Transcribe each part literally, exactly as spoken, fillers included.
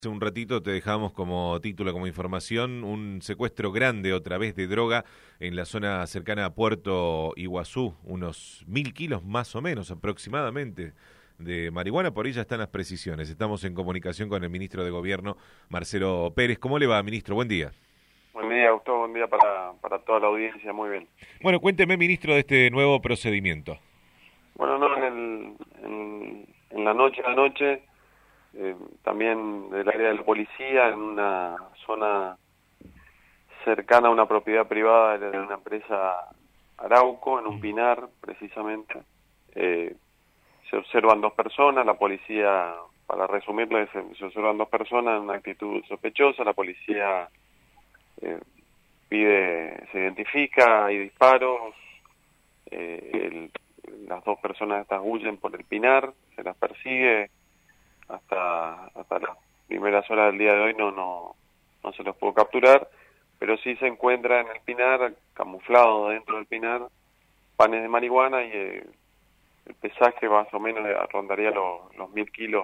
Hace un ratito te dejamos como título, como información, un secuestro grande otra vez de droga en la zona cercana a Puerto Iguazú, unos mil kilos más o menos aproximadamente de marihuana. Por ahí ya están las precisiones. Estamos en comunicación con el ministro de Gobierno, Marcelo Pérez. ¿Cómo le va, ministro? Buen día. Buen día, Gustavo. Buen día para, para toda la audiencia. Muy bien. Bueno, cuénteme, ministro, de este nuevo procedimiento. Bueno, no, en, el, en, en la noche a noche, eh, también del área de la policía, en una zona cercana a una propiedad privada de una empresa Arauco, en un pinar precisamente, eh, se observan dos personas. La policía, para resumirles, se, se observan dos personas en una actitud sospechosa. La policía eh, pide, se identifica, hay disparos, eh, el, las dos personas estas huyen por el pinar, se las persigue hasta hasta las primeras horas del día de hoy, no no no se los pudo capturar, pero sí se encuentra en el pinar, camuflado dentro del pinar, panes de marihuana, y eh, el pesaje más o menos rondaría los, los mil kilos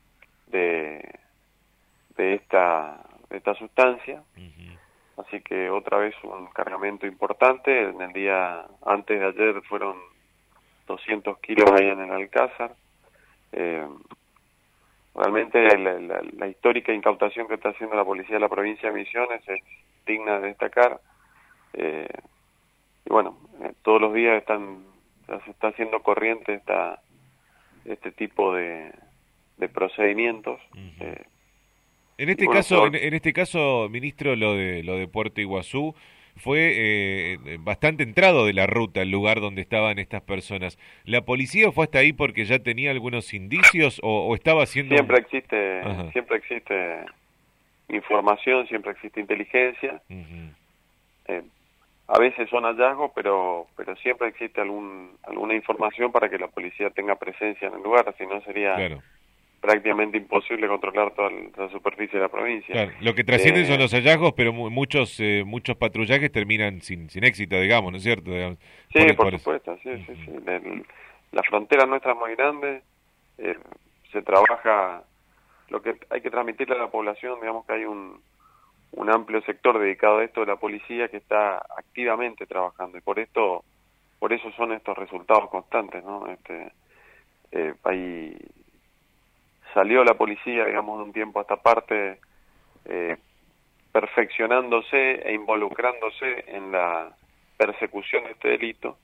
de de esta de esta sustancia. Uh-huh. Así que otra vez un cargamento importante. En el día antes de ayer fueron doscientos kilos ahí en el Alcázar. Eh, realmente la, la, la histórica incautación que está haciendo la policía de la provincia de Misiones es digna de destacar. Eh, y bueno, eh, todos los días están se está haciendo corriente esta este tipo de, de procedimientos. Uh-huh. eh, En este bueno, caso, todo... en, en este caso, ministro, lo de lo de Puerto Iguazú fue eh, bastante entrado de la ruta, el lugar donde estaban estas personas. ¿La policía fue hasta ahí porque ya tenía algunos indicios o, o estaba haciendo...? Siempre un... existe, Ajá. siempre existe información, siempre existe inteligencia. Uh-huh. Eh, a veces son hallazgos, pero pero siempre existe algún alguna información para que la policía tenga presencia en el lugar, si no sería... Claro. prácticamente imposible controlar toda la superficie de la provincia. Claro, lo que trascienden eh, son los hallazgos, pero mu muchos eh, muchos patrullajes terminan sin sin éxito, digamos, ¿no es cierto? Digamos, sí, por, por, por supuesto, sí, uh-huh. sí, sí. El, la frontera nuestra es muy grande, eh, se trabaja, lo que hay que transmitirle a la población, digamos que hay un, un amplio sector dedicado a esto de la policía que está activamente trabajando, y por esto, por eso son estos resultados constantes, ¿no? Este, eh, hay... Salió la policía, digamos, de un tiempo a esta parte, eh, perfeccionándose e involucrándose en la persecución de este delito.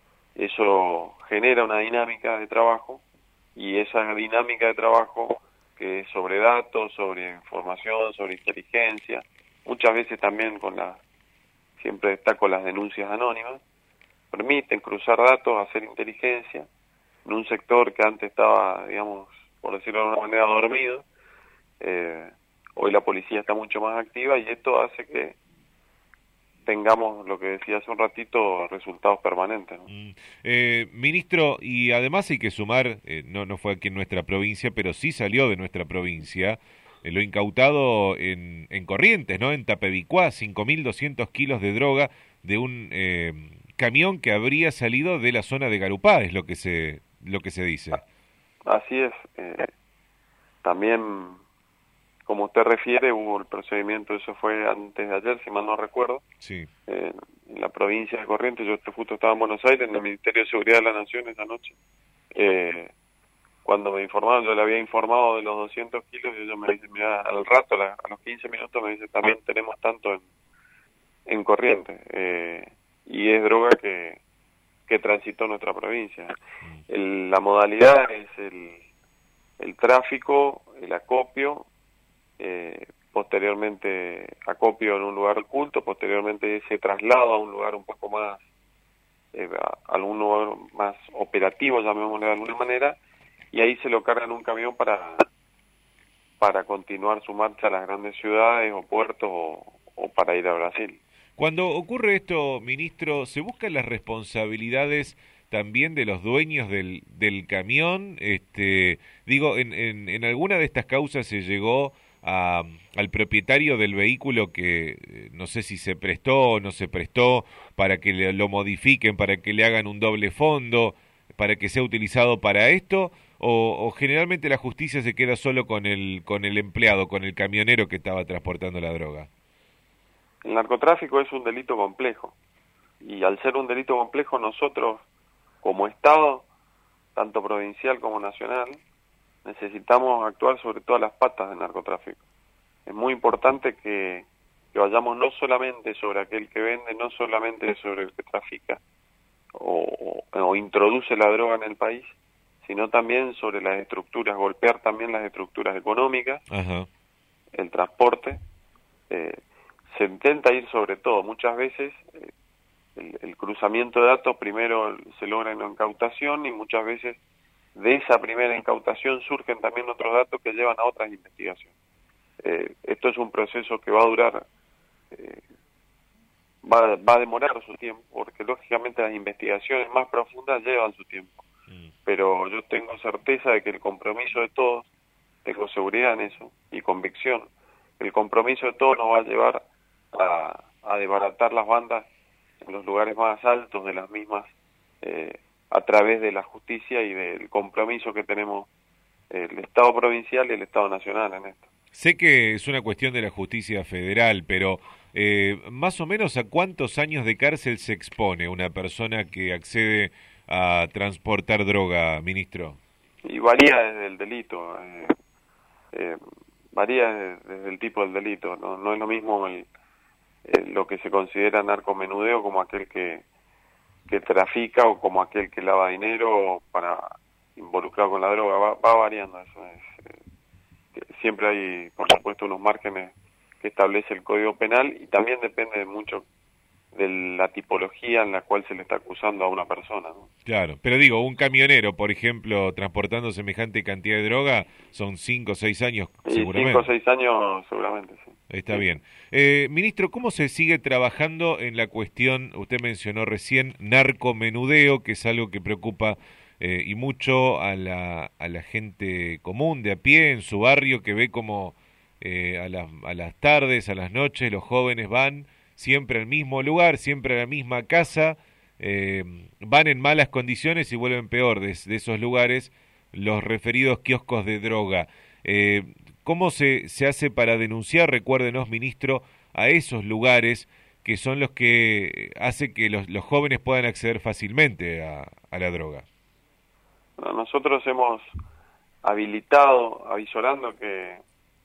Eso genera una dinámica de trabajo, y esa dinámica de trabajo, que es sobre datos, sobre información, sobre inteligencia, muchas veces también con la, siempre está con las denuncias anónimas, permiten cruzar datos, hacer inteligencia, en un sector que antes estaba, digamos, por decirlo de alguna manera, dormido. Eh, hoy la policía está mucho más activa, y esto hace que tengamos, lo que decía hace un ratito, resultados permanentes, ¿no? Mm. Eh, ministro, y además hay que sumar, eh, no, no fue aquí en nuestra provincia, pero sí salió de nuestra provincia, eh, lo incautado en, en Corrientes, ¿no? En Tapevicuá, cinco mil doscientos kilos de droga de un eh, camión que habría salido de la zona de Garupá, es lo que se, lo que se dice. Así es. Eh, también, como usted refiere, hubo el procedimiento, eso fue antes de ayer, si mal no recuerdo. Sí. Eh, en la provincia de Corrientes, yo justo estaba en Buenos Aires, en el Ministerio de Seguridad de la Nación esa noche. Eh, cuando me informaron, yo le había informado de los doscientos kilos, y ellos me dicen, mira, al rato, la, a los quince minutos, me dicen, también tenemos tanto en, en Corrientes. Eh, y es droga que... que transitó nuestra provincia. El, la modalidad es el, el tráfico, el acopio, eh, posteriormente acopio en un lugar oculto, posteriormente ese traslado a un lugar un poco más, eh, a algún lugar más operativo, llamémosle de alguna manera, y ahí se lo carga en un camión para, para continuar su marcha a las grandes ciudades o puertos, o, o para ir a Brasil. Cuando ocurre esto, ministro, ¿se buscan las responsabilidades también de los dueños del, del camión? Este, digo, en, en, en alguna de estas causas se llegó a, al propietario del vehículo que no sé si se prestó o no se prestó para que le, lo modifiquen, para que le hagan un doble fondo, para que sea utilizado para esto, o, o generalmente la justicia se queda solo con el, con el empleado, con el camionero que estaba transportando la droga? El narcotráfico es un delito complejo y al ser un delito complejo nosotros como Estado, tanto provincial como nacional, necesitamos actuar sobre todas las patas del narcotráfico. Es muy importante que, que vayamos no solamente sobre aquel que vende, no solamente sobre el que trafica o, o, o introduce la droga en el país, sino también sobre las estructuras, golpear también las estructuras económicas, Ajá. el transporte. Eh, se intenta ir sobre todo, muchas veces eh, el, el cruzamiento de datos primero se logra en la incautación y muchas veces de esa primera incautación surgen también otros datos que llevan a otras investigaciones. Eh, esto es un proceso que va a durar, eh, va, va a demorar su tiempo, porque lógicamente las investigaciones más profundas llevan su tiempo. Mm. Pero yo tengo certeza de que el compromiso de todos, tengo seguridad en eso y convicción, el compromiso de todos nos va a llevar a, a desbaratar las bandas en los lugares más altos de las mismas, eh, a través de la justicia y del compromiso que tenemos el Estado provincial y el Estado nacional en esto. Sé que es una cuestión de la justicia federal, pero eh, más o menos ¿a cuántos años de cárcel se expone una persona que accede a transportar droga, ministro? Y varía desde el delito, eh, eh, varía desde, desde el tipo del delito, no, no es lo mismo el, el, lo que se considera narcomenudeo como aquel que, que trafica o como aquel que lava dinero para involucrado con la droga, va, va variando eso. Es, eh, siempre hay, por supuesto, unos márgenes que establece el Código Penal y también depende mucho de la tipología en la cual se le está acusando a una persona, ¿no? Claro, pero digo, un camionero, por ejemplo, transportando semejante cantidad de droga, son cinco o seis años, y seguramente. cinco o seis años, seguramente, sí. Está sí. bien. Eh, ministro, ¿cómo se sigue trabajando en la cuestión, usted mencionó recién, narcomenudeo, que es algo que preocupa eh, y mucho a la, a la gente común, de a pie, en su barrio, que ve como eh, a, las, a las tardes, a las noches, los jóvenes van siempre al mismo lugar, siempre a la misma casa, eh, van en malas condiciones y vuelven peor de, de esos lugares los referidos kioscos de droga. Eh, ¿Cómo se, se hace para denunciar, recuérdenos, ministro, a esos lugares que son los que hace que los, los jóvenes puedan acceder fácilmente a, a la droga? Bueno, nosotros hemos habilitado, avisorando que,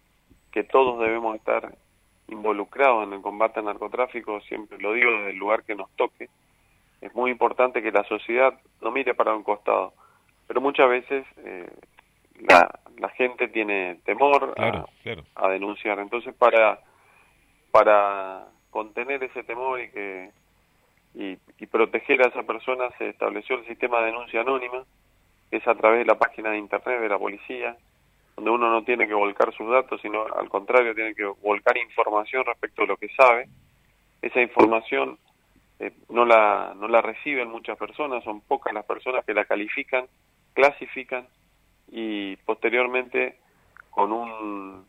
que todos debemos estar involucrados en el combate al narcotráfico, siempre lo digo desde el lugar que nos toque. Es muy importante que la sociedad no mire para un costado, pero muchas veces eh, la, la gente tiene temor claro, a, claro. a denunciar. Entonces, para para contener ese temor y que y, y proteger a esa persona, se estableció el sistema de denuncia anónima, que es a través de la página de internet de la policía, donde uno no tiene que volcar sus datos, sino al contrario, tiene que volcar información respecto a lo que sabe. Esa información eh, no la no la reciben muchas personas, son pocas las personas que la califican, clasifican y posteriormente con un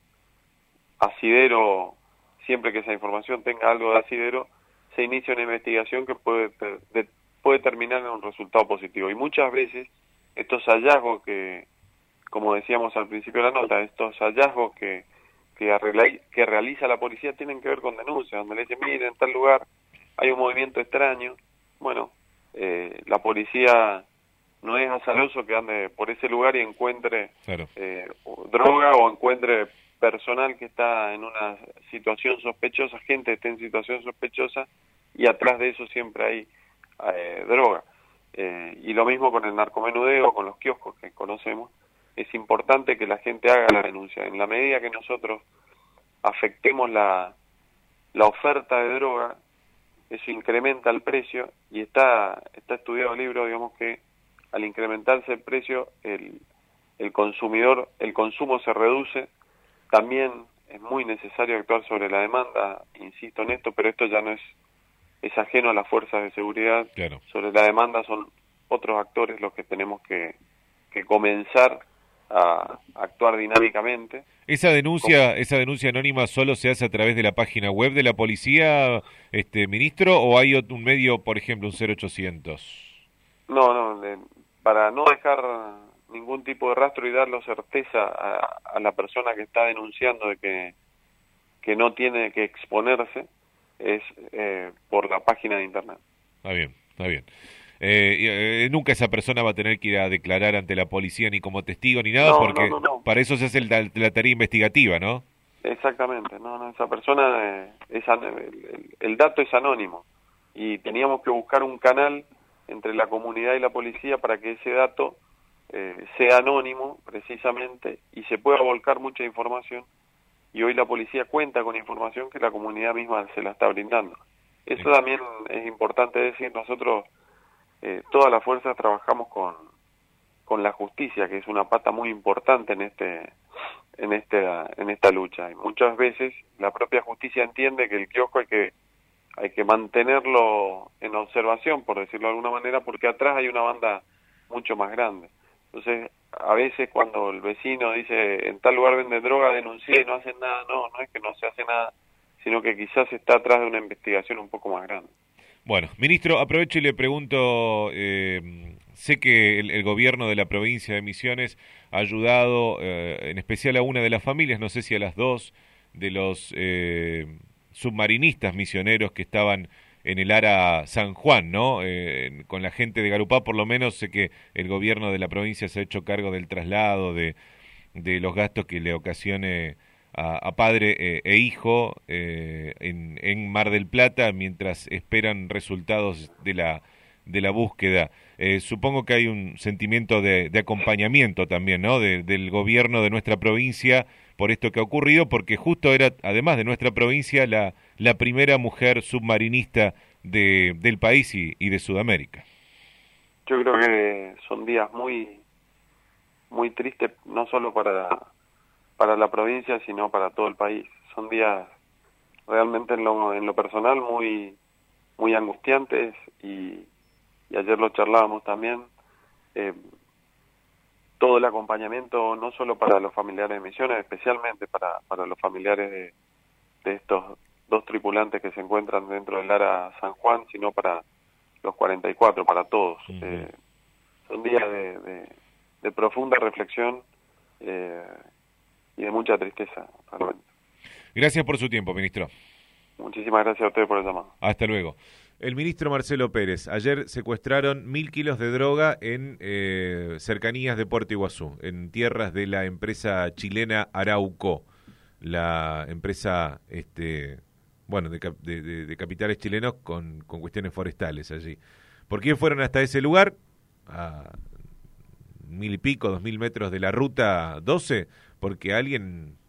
asidero, siempre que esa información tenga algo de asidero, se inicia una investigación que puede, de, puede terminar en un resultado positivo. Y muchas veces estos hallazgos que, como decíamos al principio de la nota, estos hallazgos que, que, arregla, que realiza la policía tienen que ver con denuncias, donde le dicen, miren, en tal lugar hay un movimiento extraño. Bueno, eh, la policía no es azaroso que ande por ese lugar y encuentre claro. eh, droga o encuentre personal que está en una situación sospechosa, gente que está en situación sospechosa, y atrás de eso siempre hay eh, droga. Eh, y lo mismo con el narcomenudeo, con los kioscos que conocemos. Es importante que la gente haga la denuncia. En la medida que nosotros afectemos la, la oferta de droga, eso incrementa el precio, y está está estudiado el libro, digamos que al incrementarse el precio, el, el consumidor, el consumo se reduce. También es muy necesario actuar sobre la demanda, insisto en esto, pero esto ya no es, es ajeno a las fuerzas de seguridad. Claro. Sobre la demanda son otros actores los que tenemos que, que comenzar a actuar dinámicamente. ¿Esa denuncia, esa denuncia anónima solo se hace a través de la página web de la policía, este ministro, o hay un medio, por ejemplo, un cero ochocientos? No, no, de, para no dejar ningún tipo de rastro y darle certeza a, a la persona que está denunciando de que, que no tiene que exponerse es eh, por la página de internet. Está bien, está bien. Eh, eh, nunca esa persona va a tener que ir a declarar ante la policía ni como testigo ni nada, No, porque no, no, no. para eso se hace el, la, la tarea investigativa, ¿no? Exactamente, no, no, esa persona, eh, es an- el, el- el dato es anónimo y teníamos que buscar un canal entre la comunidad y la policía para que ese dato eh, sea anónimo precisamente y se pueda volcar mucha información, y hoy la policía cuenta con información que la comunidad misma se la está brindando. Eso Sí. también es importante decir, nosotros eh, todas las fuerzas trabajamos con, con la justicia, que es una pata muy importante en este en este en esta lucha, y muchas veces la propia justicia entiende que el kiosco hay que hay que mantenerlo en observación, por decirlo de alguna manera, porque atrás hay una banda mucho más grande. Entonces, a veces cuando el vecino dice en tal lugar venden droga, denuncié y no hacen nada, no, no es que no se hace nada, sino que quizás está atrás de una investigación un poco más grande. Bueno, ministro, aprovecho y le pregunto, eh, sé que el, el gobierno de la provincia de Misiones ha ayudado, eh, en especial a una de las familias, no sé si a las dos, de los eh, submarinistas misioneros que estaban en el Ara San Juan, ¿no? Eh, con la gente de Garupá, por lo menos sé que el gobierno de la provincia se ha hecho cargo del traslado, de, de los gastos que le ocasione a, a padre eh, e hijo eh, en, en Mar del Plata mientras esperan resultados de la de la búsqueda. Eh, supongo que hay un sentimiento de, de acompañamiento también, ¿no? De, del gobierno de nuestra provincia por esto que ha ocurrido, porque justo era, además de nuestra provincia, la, la primera mujer submarinista de, del país y, y de Sudamérica. Yo creo que son días muy muy tristes, no solo para para la provincia, sino para todo el país. Son días realmente en lo, en lo personal muy muy angustiantes, y, y ayer lo charlábamos también, eh, todo el acompañamiento no solo para los familiares de Misiones, especialmente para, para los familiares de, de estos dos tripulantes que se encuentran dentro del Ara San Juan, sino para los cuarenta y cuatro, para todos. Uh-huh. Eh, son días de, de, de profunda reflexión eh, y de mucha tristeza, realmente. Gracias por su tiempo, ministro. Muchísimas gracias a ustedes por el llamado. Hasta luego. El ministro Marcelo Pérez, ayer secuestraron mil kilos de droga en eh, cercanías de Puerto Iguazú, en tierras de la empresa chilena Arauco, la empresa, este, bueno, de, de, de, de capitales chilenos con, con cuestiones forestales allí. ¿Por qué fueron hasta ese lugar? A mil y pico, dos mil metros de la ruta doce, porque alguien